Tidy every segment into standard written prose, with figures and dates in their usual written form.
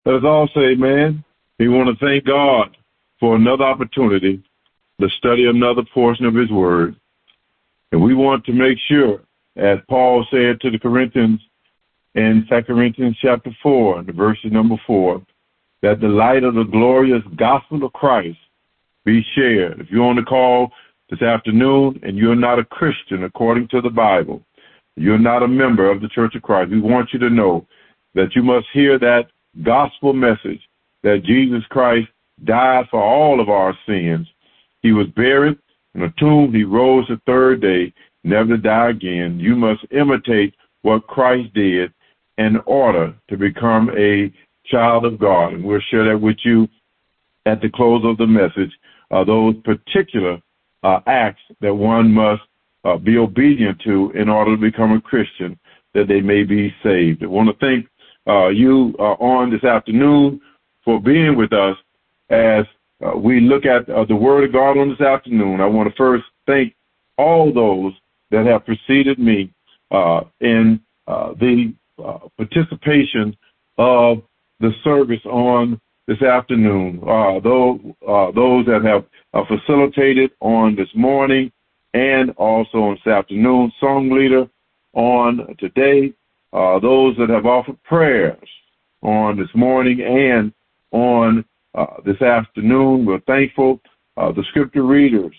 Let us all say amen. We want to thank God for another opportunity to study another portion of his word. And we want to make sure, as Paul said to the Corinthians in 2 Corinthians chapter 4, the verses number 4, that the light of the glorious gospel of Christ be shared. If you're on the call this afternoon and you're not a Christian according to the Bible, you're not a member of the Church of Christ, we want you to know that you must hear that gospel message that Jesus Christ died for all of our sins. He was buried in a tomb. He rose the third day, never to die again. You must imitate what Christ did in order to become a child of God. And we'll share that with you at the close of the message, those particular acts that one must be obedient to in order to become a Christian, that they may be saved. I want to thank you on this afternoon for being with us as we look at the Word of God on this afternoon. I want to first thank all those that have preceded me in the participation of the service on this afternoon. Those that have facilitated on this morning and also on this afternoon, song leader on today, those that have offered prayers on this morning and on this afternoon. We're thankful. The scripture readers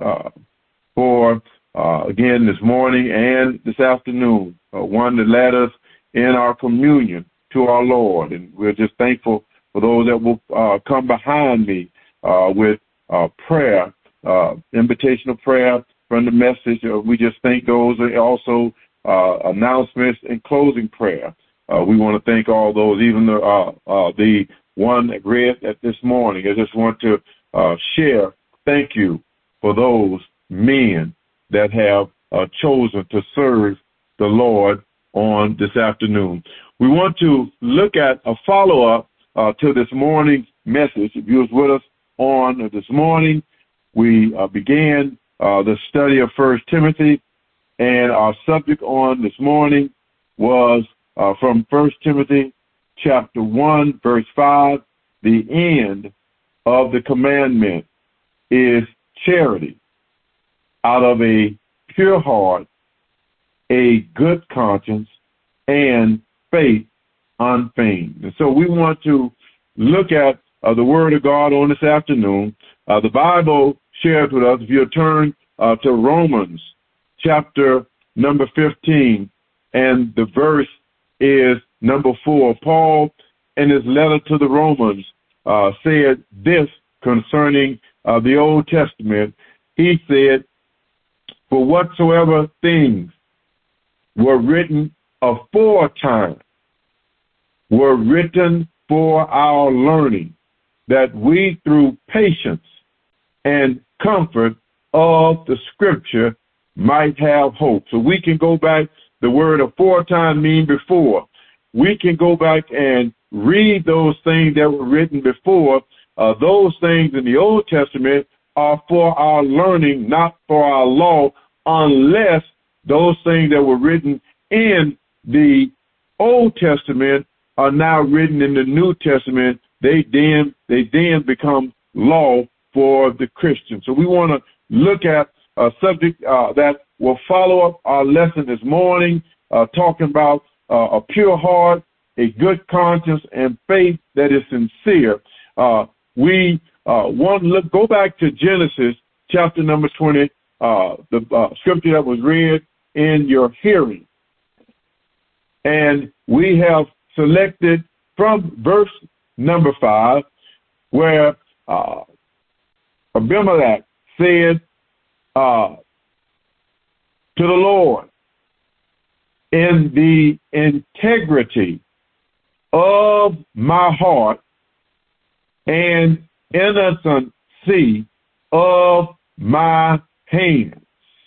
for, again, this morning and this afternoon, one that led us in our communion to our Lord. And we're just thankful for those that will come behind me with prayer, invitational prayer from the message. We just thank those, also announcements and closing prayer. We want to thank all those, even the one that read at this morning. I just want to share, thank you for those men that have chosen to serve the Lord on this afternoon. We want to look at a follow-up to this morning's message. If you was with us on this morning, we began the study of 1 Timothy, and our subject on this morning was from 1 Timothy chapter 1, verse 5, the end of the commandment is charity, out of a pure heart, a good conscience, and faith unfeigned. And so we want to look at the Word of God on this afternoon. The Bible shares with us, if you turn to Romans chapter number 15, and the verse is number 4. Paul, in his letter to the Romans, said this concerning the Old Testament. He said, for whatsoever things were written aforetime were written for our learning, that we through patience and comfort of the Scripture might have hope. So we can go back, the word aforetime mean before. We can go back and read those things that were written before. Those things in the Old Testament are for our learning, not for our law, unless those things that were written in the Old Testament are now written in the New Testament. They then become law for the Christian. So we want to look at a subject that will follow up our lesson this morning, talking about a pure heart, a good conscience, and faith that is sincere. We want to go back to Genesis chapter number 20, the scripture that was read in your hearing. And we have selected from verse number 5, where Abimelech said to the Lord, in the integrity of my heart and innocency of my hands,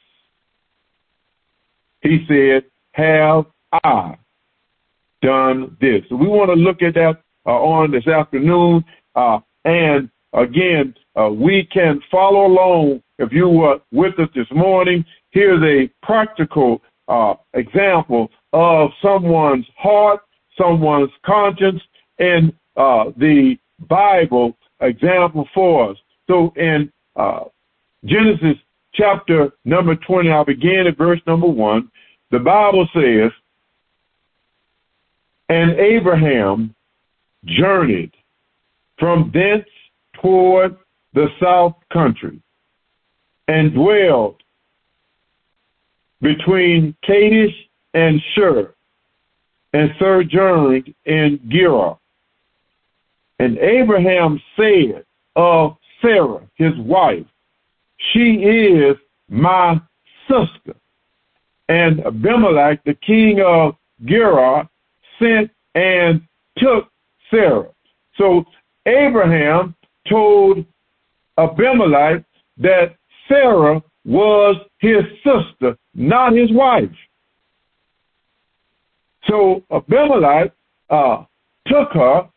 he said, have I done this. So we want to look at that on this afternoon. And again, we can follow along. If you were with us this morning, here's a practical example of someone's heart, someone's conscience, and the Bible example for us. So in Genesis chapter number 20, I'll begin at verse number 1. The Bible says, "And Abraham journeyed from thence toward the south country, and dwelled between Kadesh and Shur, and sojourned in Gerar. And Abraham said of Sarah, his wife, She is my sister. And Abimelech, the king of Gerar, sent and took Sarah." So Abraham told Abimelech that Sarah was his sister, not his wife. So Abimelech took her,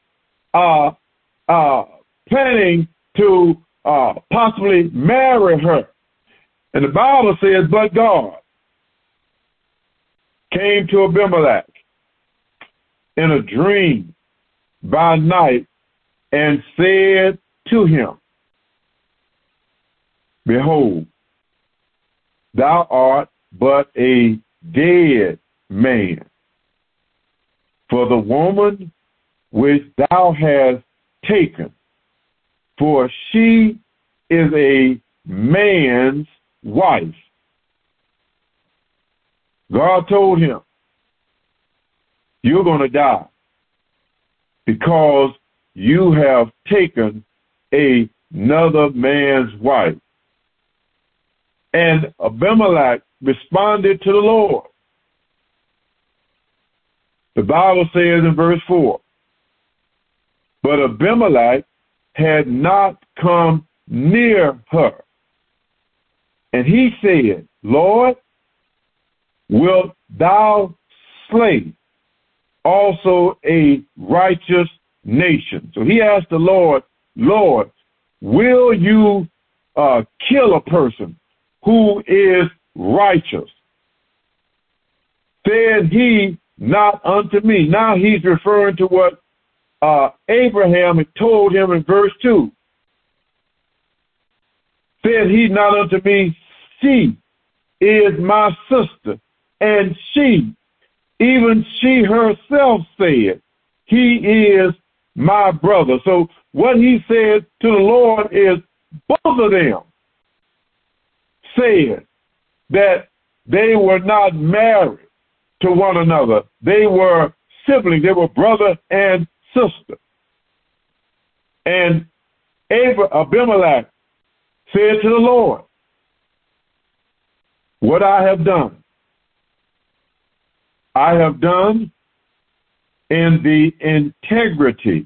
planning to possibly marry her. And the Bible says, but God came to Abimelech in a dream by night and said to him, "Behold, thou art but a dead man. For the woman which thou hast taken, for she is a man's wife." God told him, "You're going to die because you have taken another man's wife." And Abimelech responded to the Lord. The Bible says in verse 4, "But Abimelech had not come near her. And he said, Lord, wilt thou slay also a righteous nation?" So he asked the Lord, "Lord, will you kill a person who is righteous?" Said he not unto me. Now he's referring to what Abraham had told him in verse 2. Said he not unto me, "She is my sister," and she, even she herself said, "He is my brother." So what he said to the Lord is both of them said that they were not married to one another. They were siblings. They were brother and sister. And Abimelech said to the Lord, "What I have done in the integrity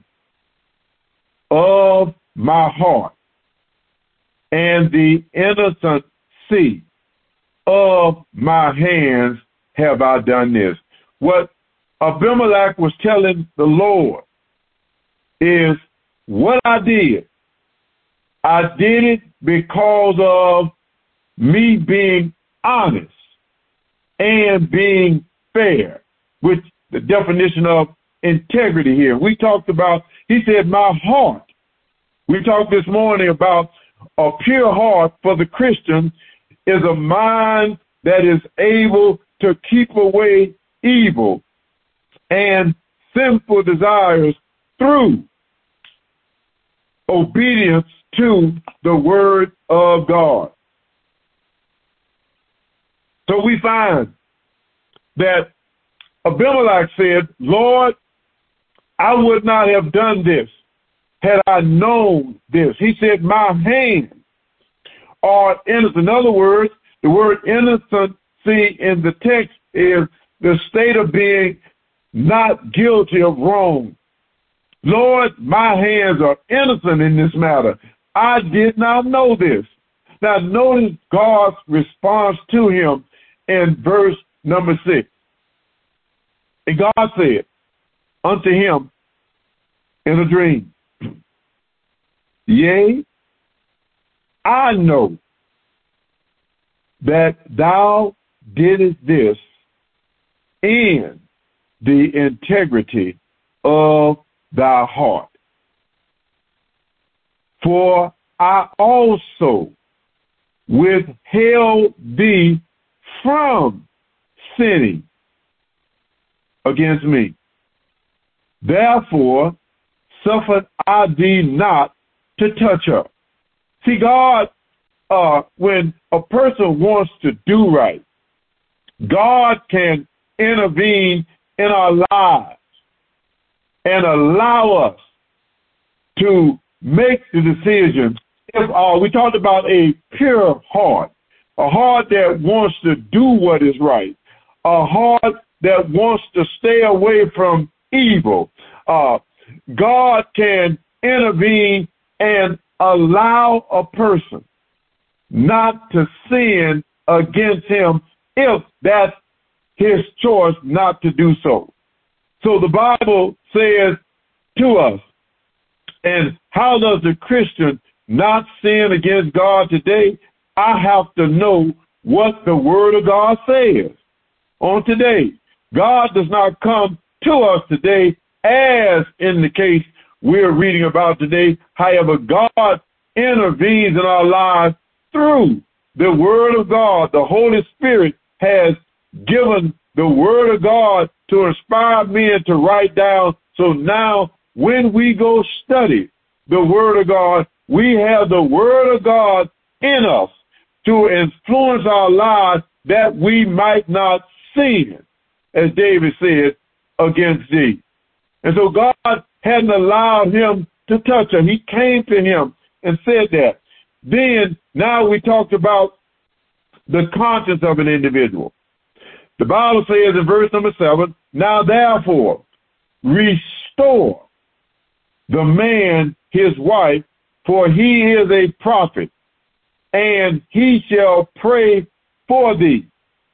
of my heart and the innocency of my hands have I done this." What Abimelech was telling the Lord is, what I did it because of me being honest and being fair, which the definition of integrity here. We talked about, he said, my heart. We talked this morning about a pure heart for the Christian is a mind that is able to keep away evil and sinful desires through obedience to the word of God. So we find that Abimelech said, "Lord, I would not have done this had I known this." He said, "My hands are innocent." In other words, the word innocency in the text is the state of being not guilty of wrong. Lord, my hands are innocent in this matter. I did not know this. Now notice God's response to him in verse number 6. And God said unto him in a dream, "Yea, I know that thou didst this in the integrity of thy heart." For I also withheld thee from sinning against me. Therefore suffered I thee not to touch her. See, God, when a person wants to do right, God can intervene in our lives and allow us to make the decision. If we talked about a pure heart, a heart that wants to do what is right, a heart that wants to stay away from evil. God can intervene and allow a person not to sin against him if that's his choice not to do so. So the Bible says to us, and how does the Christian not sin against God today? I have to know what the Word of God says on today. God does not come to us today as in the case we're reading about today. However, God intervenes in our lives through the Word of God. The Holy Spirit has given the Word of God to inspire men to write down. So now when we go study the Word of God, we have the Word of God in us to influence our lives that we might not sin, as David said, against thee. And so God hadn't allowed him to touch her. He came to him and said that. Then, now we talked about the conscience of an individual. The Bible says in verse number 7, now therefore restore the man his wife, for he is a prophet, and he shall pray for thee,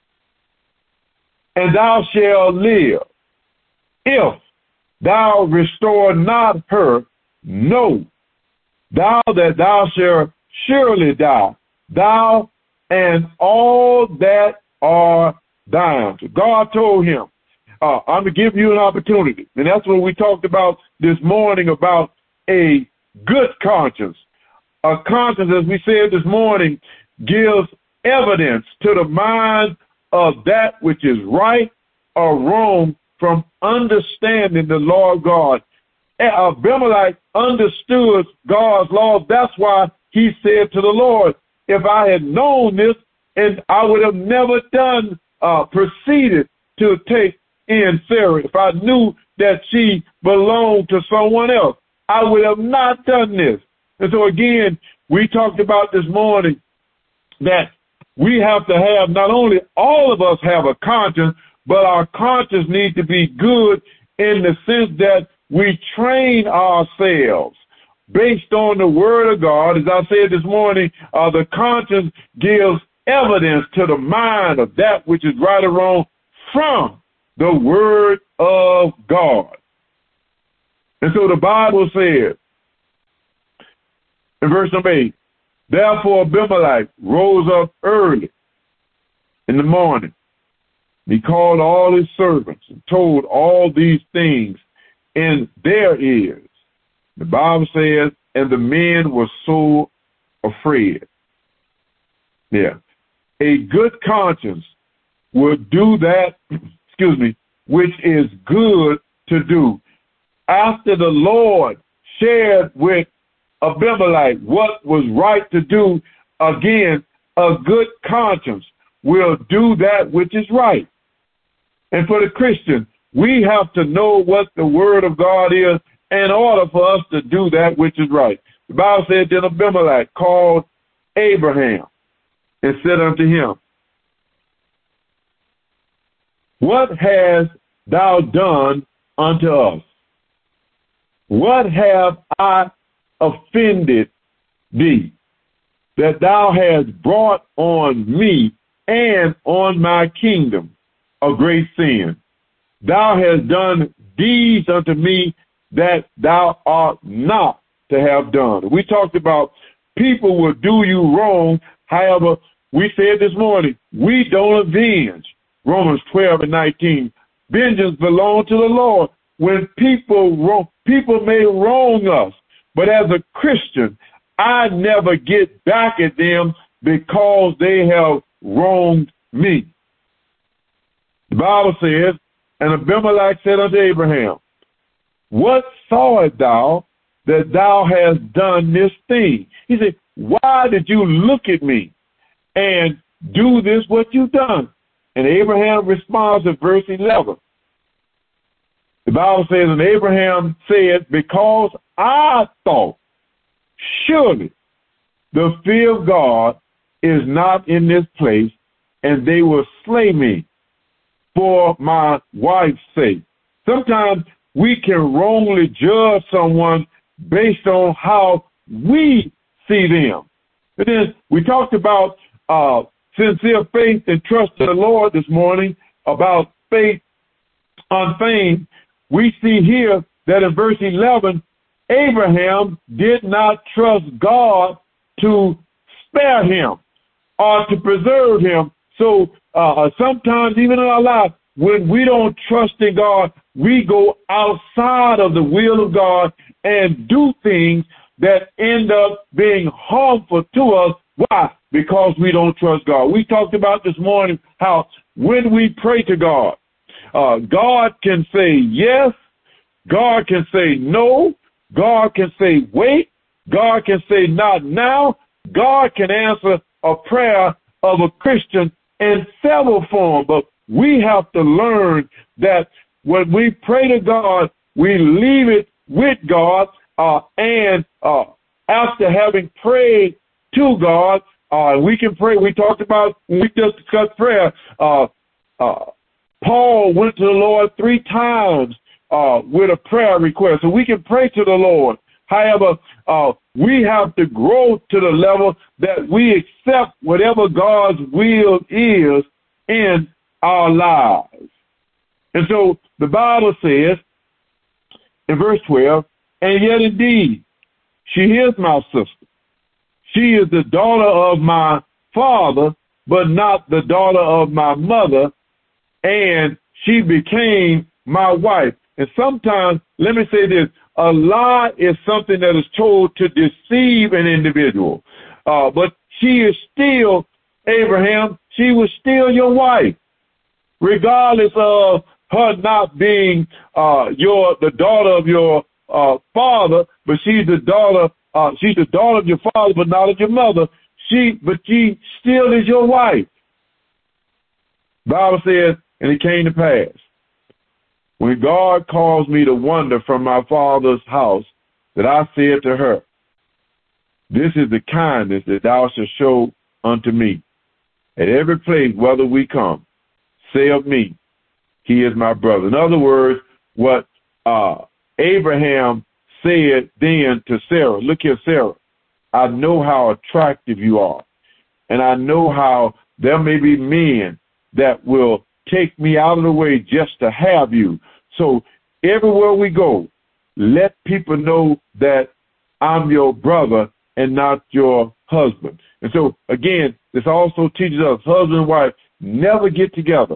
and thou shalt live. If thou restore not her, know thou that thou shalt surely die, thou and all that are thine. So God told him, I'm going to give you an opportunity. And that's what we talked about this morning, about a good conscience. A conscience, as we said this morning, gives evidence to the mind of that which is right or wrong from understanding the law of God. Abimelech understood God's law. That's why he said to the Lord, if I had known this, and I would have never proceeded to take in Sarah. If I knew that she belonged to someone else, I would have not done this. And so again, we talked about this morning that we have to have, not only all of us have a conscience, but our conscience needs to be good in the sense that we train ourselves based on the Word of God. As I said this morning, the conscience gives evidence to the mind of that which is right or wrong from the Word of God. And so the Bible says in verse number 8, therefore Abimelech rose up early in the morning. He called all his servants and told all these things in their ears. The Bible says, and the men were so afraid. Yeah. A good conscience will do that, which is good to do. After the Lord shared with Abimelech what was right to do, again, a good conscience will do that which is right. And for the Christian, we have to know what the Word of God is in order for us to do that which is right. The Bible said, then Abimelech called Abraham and said unto him, what hast thou done unto us? What have I offended thee, that thou hast brought on me and on my kingdom a great sin? Thou hast done deeds unto me that thou art not to have done. We talked about people will do you wrong. However, we said this morning, we don't avenge. Romans 12:19. Vengeance belongs to the Lord. When people may wrong us, but as a Christian, I never get back at them because they have wronged me. The Bible says, and Abimelech said unto Abraham, what sawest thou that thou hast done this thing? He said, why did you look at me and do this what you've done? And Abraham responds in verse 11. The Bible says, and Abraham said, because I thought, surely the fear of God is not in this place, and they will slay me for my wife's sake. Sometimes we can wrongly judge someone based on how we see them. And then we talked about sincere faith and trust in the Lord this morning, about faith unfeigned. We see here that in verse 11, Abraham did not trust God to spare him or to preserve him. So sometimes even in our life, when we don't trust in God, we go outside of the will of God and do things that end up being harmful to us. Why? Because we don't trust God. We talked about this morning how when we pray to God, God can say yes, God can say no, God can say wait, God can say not now. God can answer a prayer of a Christian in several forms, but we have to learn that when we pray to God, we leave it with God, and after having prayed to God, we can pray. We talked about, we just discussed prayer. Paul went to the Lord 3 times with a prayer request. So we can pray to the Lord. However, we have to grow to the level that we accept whatever God's will is in our lives. And so the Bible says in verse 12, and yet indeed, she is my sister. She is the daughter of my father, but not the daughter of my mother, and she became my wife. And sometimes, let me say this, a lie is something that is told to deceive an individual. But she is still, Abraham, she was still your wife, regardless of her not being the daughter of your father, but she's the daughter of your father, but not of your mother. She still is your wife. Bible says, and it came to pass, when God caused me to wander from my father's house, that I said to her, this is the kindness that thou shalt show unto me. At every place, whether we come, say of me, he is my brother. In other words, what Abraham said then to Sarah, look here, Sarah, I know how attractive you are, and I know how there may be men that will take me out of the way just to have you. So everywhere we go, let people know that I'm your brother and not your husband. And so, again, this also teaches us, husband and wife, never get together.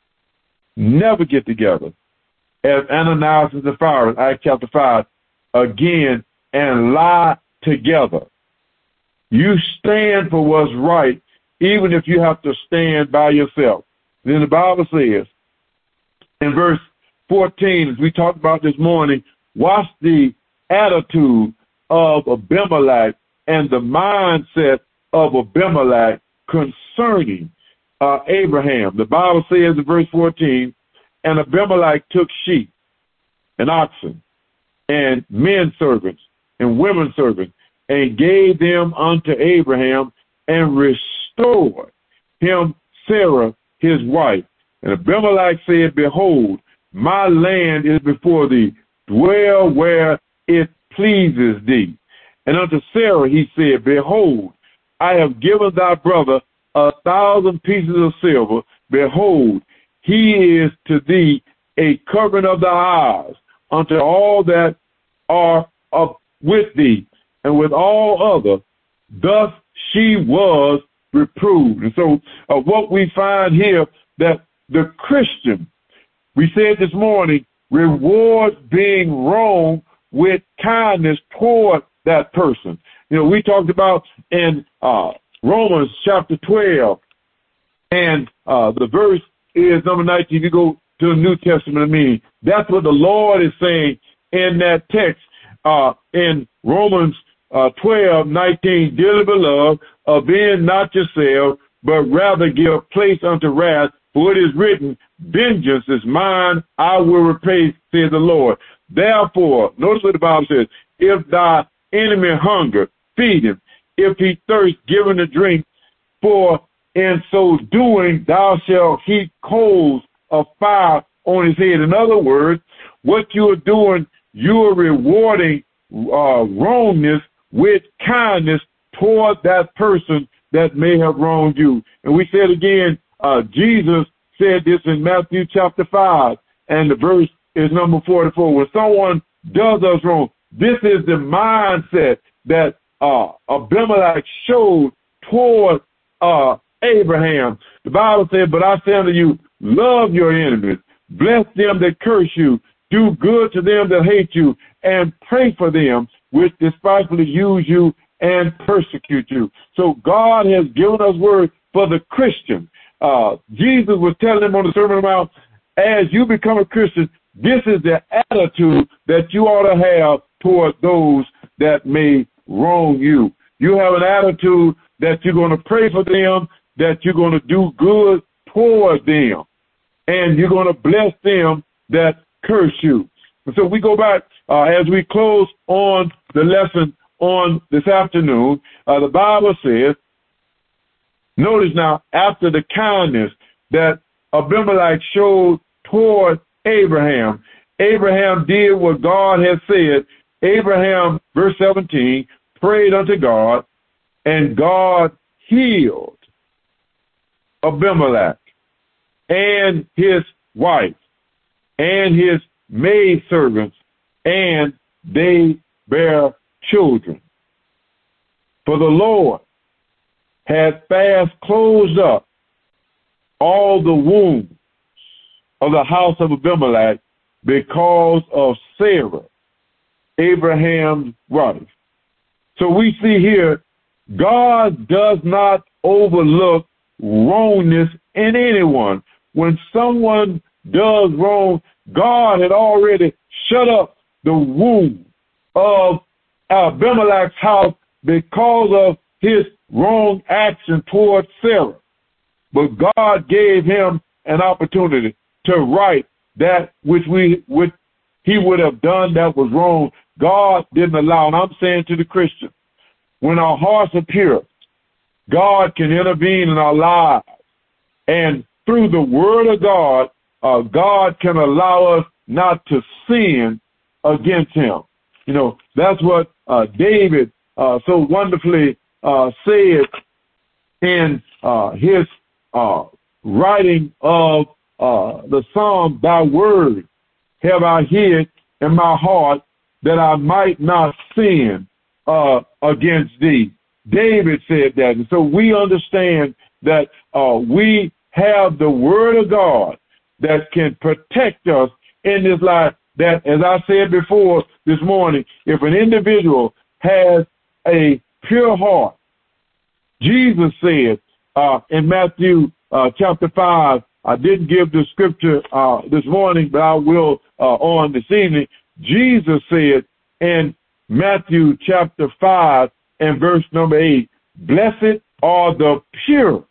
Never get together. As Ananias and Sapphira, Acts chapter 5, again, and lie together. You stand for what's right, even if you have to stand by yourself. Then the Bible says, in verse 14, as we talked about this morning, watch the attitude of Abimelech and the mindset of Abimelech concerning Abraham. The Bible says in verse 14, and Abimelech took sheep and oxen and men servants and women servants and gave them unto Abraham and restored him Sarah his wife. And Abimelech said, behold, my land is before thee. Dwell where it pleases thee. And unto Sarah he said, behold, I have given thy brother 1,000 pieces of silver. Behold, he is to thee a covering of thy eyes unto all that are up with thee, and with all other. Thus she was reproved. And so what we find here, that the Christian, we said this morning, rewards being wrong with kindness toward that person. We talked about in Romans chapter 12, and the verse is number 19. You go to the New Testament, that's what the Lord is saying in that text in Romans 12:19. Dearly beloved, avenge not yourselves, but rather give place unto wrath, for it is written, vengeance is mine, I will repay, says the Lord. Therefore, notice what the Bible says, if thy enemy hunger, feed him. If he thirst, give him a drink, for in so doing thou shalt heap coals of fire on his head. In other words, what you are doing, you are rewarding wrongness with kindness toward that person that may have wronged you. And we said again, Jesus said this in Matthew chapter 5, and the verse is number 44. When someone does us wrong, this is the mindset that Abimelech showed toward Abraham. The Bible said, but I say unto you, love your enemies, bless them that curse you, do good to them that hate you, and pray for them which despitefully use you and persecute you. So God has given us word for the Christian. Jesus was telling them on the Sermon on the Mount, as you become a Christian, this is the attitude that you ought to have toward those that may wrong you. You have an attitude that you're going to pray for them, that you're going to do good toward them, and you're going to bless them that curse you. And so we go back as we close on the lesson on this afternoon. The Bible says, notice now, after the kindness that Abimelech showed toward Abraham, Abraham did what God had said. Abraham, verse 17, prayed unto God, and God healed Abimelech and his wife and his maidservants, and they bear children. For the Lord had fast closed up all the wombs of the house of Abimelech because of Sarah, Abraham's wife. So we see here, God does not overlook wrongness in anyone. When someone does wrong, God had already shut up the womb of Abimelech's house because of his wrong action towards Sarah. But God gave him an opportunity to right that which he would have done that was wrong. God didn't allow. And I'm saying to the Christian, when our hearts are pure, God can intervene in our lives. And through the word of God, God can allow us not to sin against him. That's what David so wonderfully said in his writing of the Psalm, thy word have I hid in my heart that I might not sin against thee. David said that. And so we understand that we have the word of God that can protect us in this life. That, as I said before this morning, if an individual has a pure heart, Jesus said in Matthew chapter 5, I didn't give the scripture this morning, but I will on this evening. Jesus said in Matthew chapter 5 and verse number 8, blessed are the pure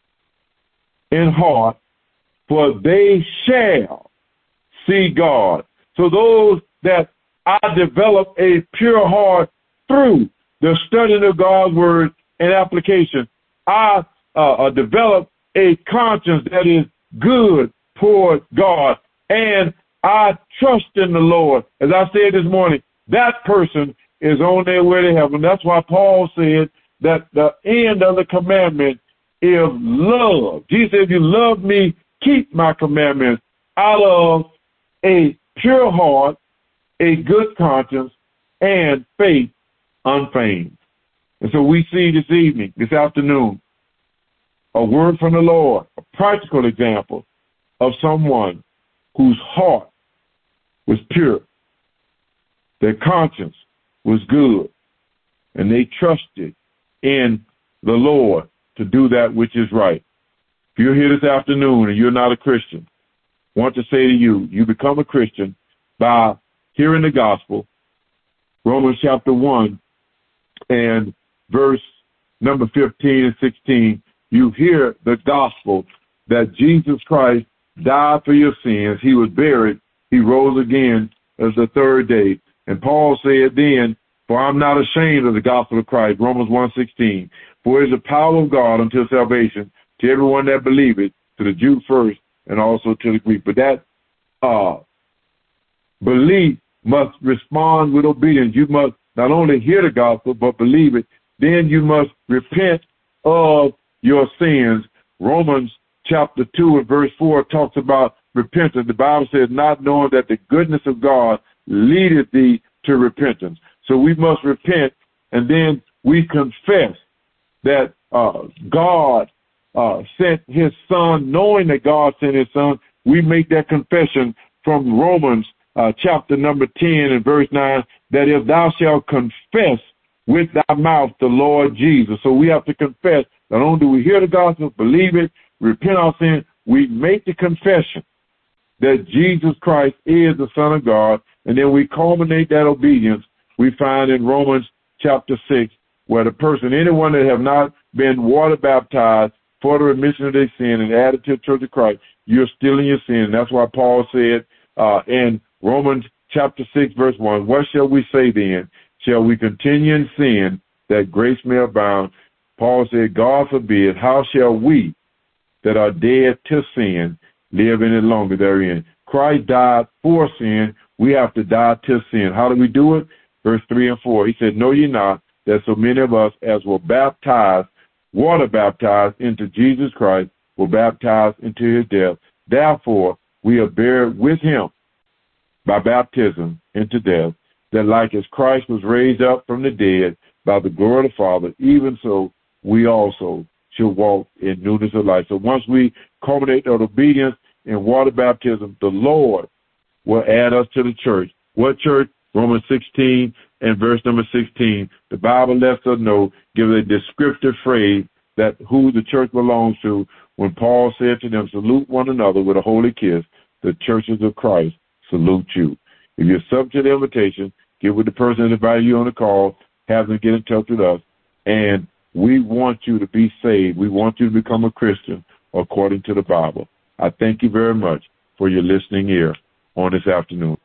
in heart, for they shall see God. So those that I develop a pure heart through the studying of God's word and application, I develop a conscience that is good toward God, and I trust in the Lord. As I said this morning, that person is on their way to heaven. That's why Paul said that the end of the commandment is love. Jesus said, if you love me, keep my commandments. Out of a pure heart, a good conscience, and faith unfeigned. And so we see this evening, this afternoon, a word from the Lord, a practical example of someone whose heart was pure, their conscience was good, and they trusted in the Lord to do that which is right. If you're here this afternoon and you're not a Christian, I want to say to you, you become a Christian by hearing the gospel. Romans chapter 1 and verse number 15 and 16, you hear the gospel that Jesus Christ died for your sins. He was buried. He rose again as the third day. And Paul said then, for I'm not ashamed of the gospel of Christ, Romans 1:16. For it is the power of God unto salvation to everyone that believeth, to the Jew first and also to the Greek. But that belief must respond with obedience. You must not only hear the gospel, but believe it. Then you must repent of your sins. Romans chapter 2 and verse 4 talks about repentance. The Bible says, not knowing that the goodness of God leadeth thee to repentance. So we must repent, and then we confess that God sent his son. Knowing that God sent his son, we make that confession from Romans chapter number 10 and verse 9, that if thou shalt confess with thy mouth the Lord Jesus. So we have to confess. Not only do we hear the gospel, believe it, repent our sin, we make the confession that Jesus Christ is the Son of God, and then we culminate that obedience. We find in Romans chapter 6, where the person, anyone that have not been water baptized for the remission of their sin and added to the church of Christ, you're still in your sin. And that's why Paul said in Romans chapter 6, verse 1, what shall we say then? Shall we continue in sin that grace may abound? Paul said, God forbid, how shall we that are dead to sin live any longer therein? Christ died for sin. We have to die to sin. How do we do it? Verse 3 and 4, he said, know ye not that so many of us as were baptized, water baptized into Jesus Christ, were baptized into his death. Therefore, we are buried with him by baptism into death, that like as Christ was raised up from the dead by the glory of the Father, even so we also should walk in newness of life. So once we culminate that obedience in water baptism, the Lord will add us to the church. What church? Romans 16 and verse number 16. The Bible lets us know, give a descriptive phrase that who the church belongs to when Paul said to them, salute one another with a holy kiss. The churches of Christ salute you. If you're subject to the invitation, get with the person that invited you on the call, have them get in touch with us, and we want you to be saved. We want you to become a Christian according to the Bible. I thank you very much for your listening ear on this afternoon.